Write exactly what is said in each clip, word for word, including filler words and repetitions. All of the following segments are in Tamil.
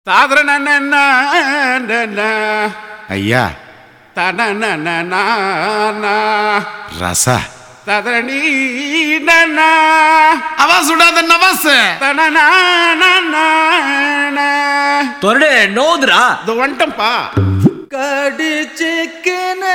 ஐயா ரச ததரணி அவா சுடாத நவாஸ் தொரடு நோதுரா இது வந்துட்டம்பா கடிச்சிக்கின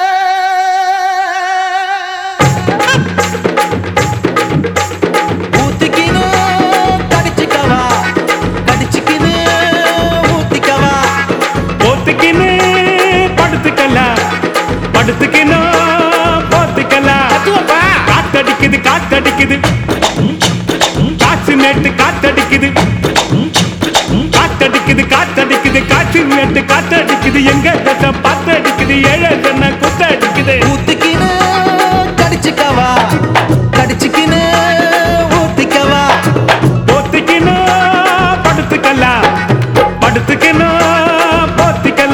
ஊத்திக்கினு கடிச்சிக்கவா கடிச்சிக்கினு ஊத்திக்கவா போத்துக்கின்னு படுத்துக்கல படுத்துக்கின்னு போத்துக்கல காத்தடிக்குது காத்தடிக்குது காற்று நேட்டு காத்தடிக்குது காத்தடிக்குது காத்தடிக்குது காற்று நேட்டு காத்தடிக்குது எங்க தசை பாத்தடிக்குது ஏழை சொன்ன குத்தடிக்குது ஊத்திக்கினு கடிச்சிக்கவா கடிச்சிக்கினு ஊத்திக்கவா போத்துக்கின்னு படுத்துக்கல படுத்துக்கின்னு போத்திக்கல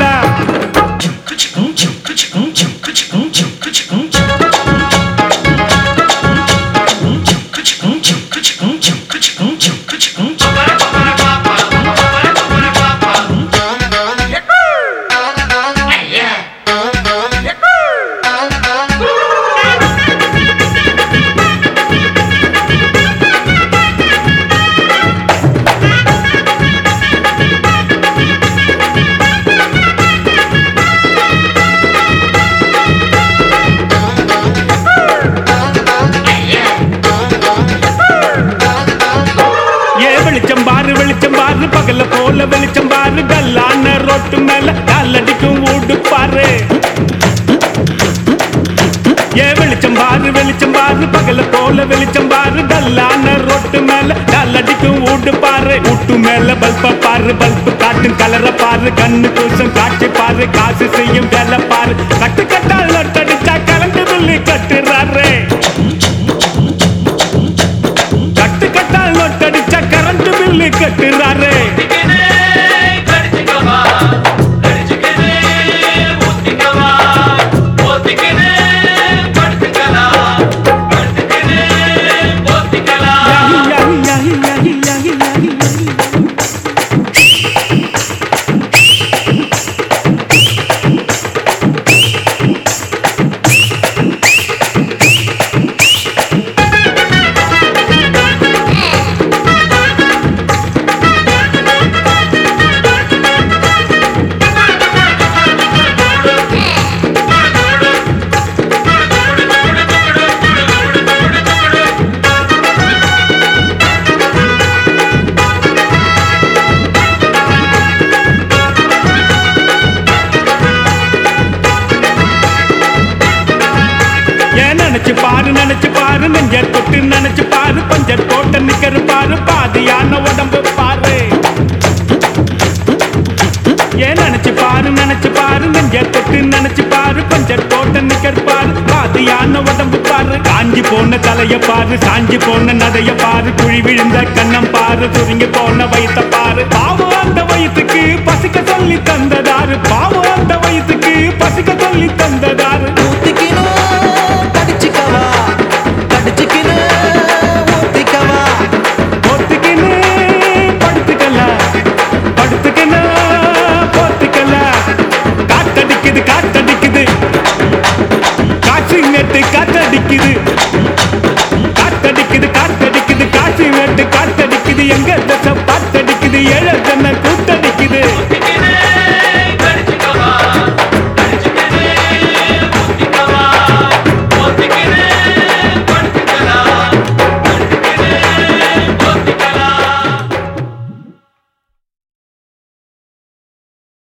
வெளிச்சம் பாரு வெளிச்சம் பாரு பகல போல வெளிச்சம் பாரு கல்லான ரோட்டு மேல காலடிக்கும் ஊடு பாரு ஏ வெளிச்சம் பாரு வெளிச்சம் பாரு பகல போல வெளிச்சம் பாரு கல்லான ரோட்டு மேல காலடிக்கும் ஊடு பாரு ஊட்டு மேல பல்ப பாரு பல்பு காட்டும் கலர பாரு கண்ணு கூசம் காட்சி பாரு காசு செய்யும் வேலை பாரு கட்டு கட்டால் நொட்டடிச்சா கலந்து புள்ளி கட்டுறாரு கட்டு கட்டால் நொட்டடிச்சா கரண்ட் பில்லு கட்டுறாரு நினைச்சு பாரு நினைச்சு பாரு நெஞ்ச தொட்டு நினைச்சு பாரு பஞ்சர் போட்ட நிக்கரு பாரு பாதியான உடம்பு பாரு ஏன் நினைச்சு பாரு நினைச்சு பாரு நெஞ்ச தொட்டு நினைச்சு பாரு பஞ்சர் போட்ட நிக்கரு பாரு பாதியான உடம்பு பாரு காஞ்சி போன தலைய பாரு சாஞ்சி போன நதைய பாரு குழி விழுந்த கண்ணம் பாரு சுருங்கி போன வயித்த பாரு பாவம்